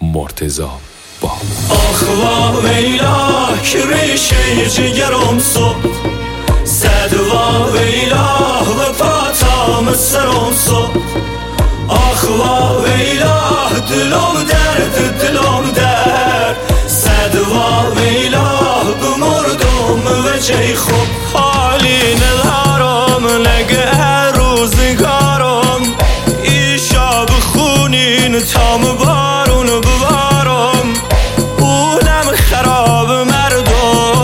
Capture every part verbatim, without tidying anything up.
مرتضی با آخ واه ویلا که ریشه جگرم صبح صد واه ویلا و پاتام سرم صبح آخ واه ویلا دلم درد دلم درد صد واه ویلا بمردم و جای خوب حالی ندارم نگه روزگارم ایشا بخونین تام بارون ببارم حولم خراب مردم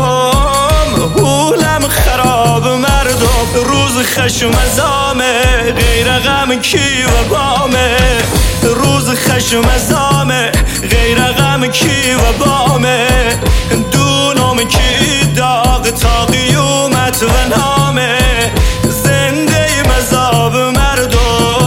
حولم خراب مردم روز خشم ازامه غیر غم کی و بامه روز خشم ازامه غیر غم کی و بامه دونم کی داغ تا قیومت و نامه زنده مذاب مردم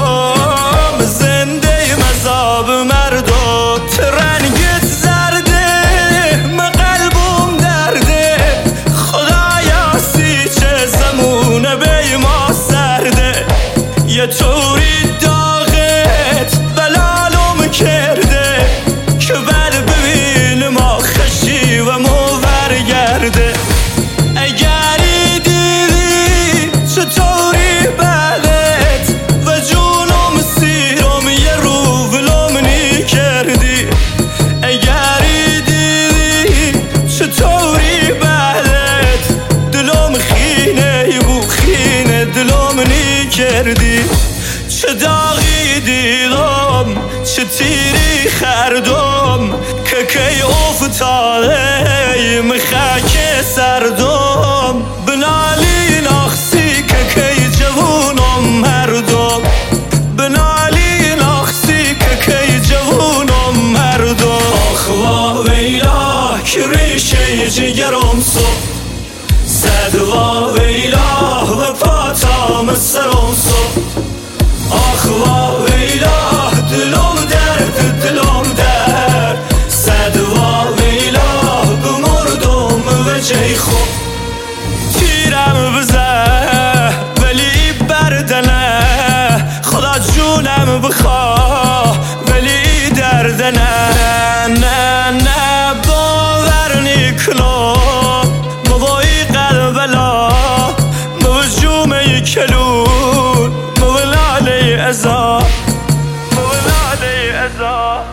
زنده مذاب مردم ترنگت زرده من قلبم درده خدایا سی چه زمونه بی ما سرده یه طوری داغت بلالم کرده که بل ببین ما خشی و مو برگرده اگری دیدی چطوری بلت و جونم سیرم یه رو ولومنی کردی اگری دیدی چطوری بلت دلم خینه بو خینه دلومنی کردی چه داغی دیدم چه تیری خردم که کی افتاده مخاک سردم بنالی ناخسی که کی جوونم مردم بنالی ناخسی که کی جوونم مردم آخ واه ویلا که ریشه جگرم صبح صد واه ویلا و پاتام سرم صبح آخ واه ویلا دلم درد دلم درد صد واه ویلا بمردم و جای خوب تیرم بزه ولی بردنه خدا جونم بخواه ولی دردنه نه نه باور نیکنم موای قلبلا مو جومه کلون مولالی ازا مولالی ازا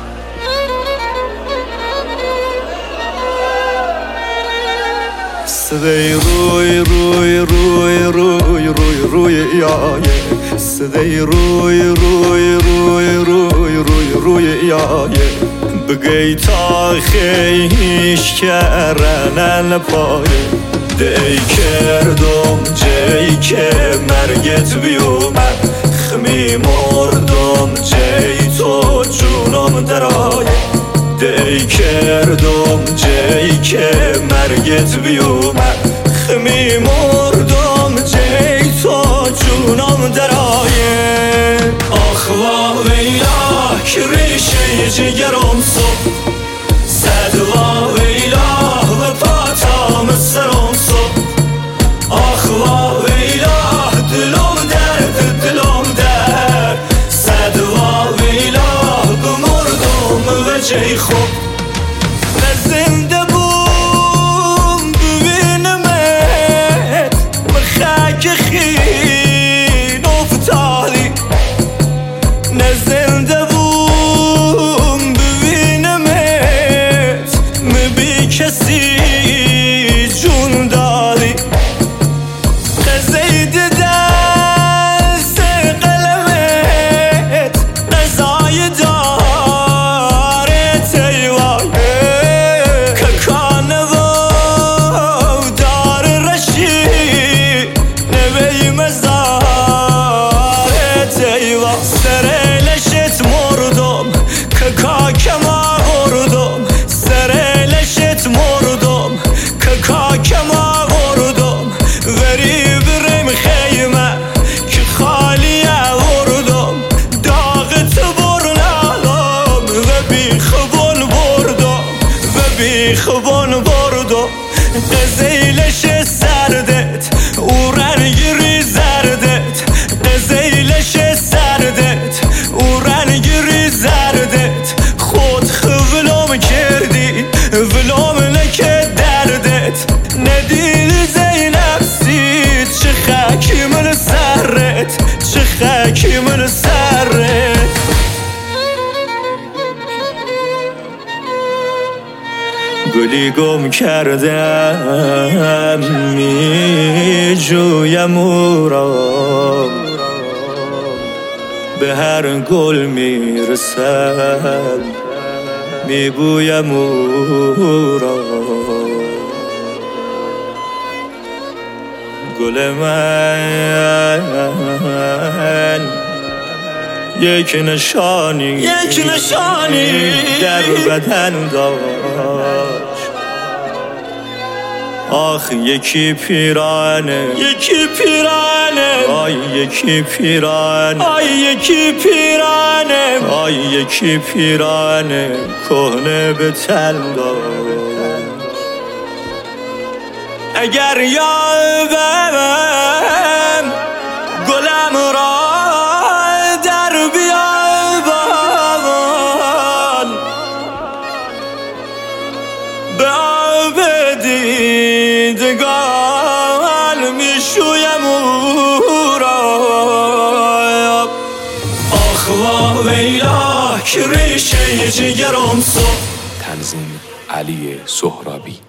صدای روی روی روی روی روی روی یایه صدای روی روی روی روی روی روی یایه بگی تا خیش کرنن پایه دی کردم جایی که مرگت بیومد خمی مردم جایی تو جونم درایه دی کردم جایی که مرگت بیومد خمی مردم جایی تو جونم درایه آخ واه ویلا که ریشه جگرم صبح صد واه ویلا و پاتام سرم صبح آخ واه ویلا دلم درد دلم درد صد واه ویلا بمردم و جای خوب زنده بوم ببینمت بخاک خین افتادی نه زنده بوم ببینمت مبی کسی جون دادی قزید دست قلمت قضای دارت ایوای که کانوو دار رشی نبی مزارت ایوای سرلشت مردم که کاکم آوردم سرلشت مردم که کاکم آوردم وری برم خیمه که خالی آوردم داغت برنالم و بیخبون بردم و بیخبون بردم قزیلش سردت او رنگی زردت قزیلش سردت او رنگی زردت خود خوب گلی گم کردم می جویم او را، به هر گل می رسم می بویم او را. گل من یک نشانی یک نشانی در بدن داشت، آخ یکی پیرانه یکی پیرانه آی یکی پیرانه آی یکی پیرانه آی یکی پیرانه کهنه به تن داشت. اگر یابم گلم را در بیابان، به آب دیدگان میشویم او را. آخ وا ویلا که ریشه جگرم سو. تنظیم علی سهرابی.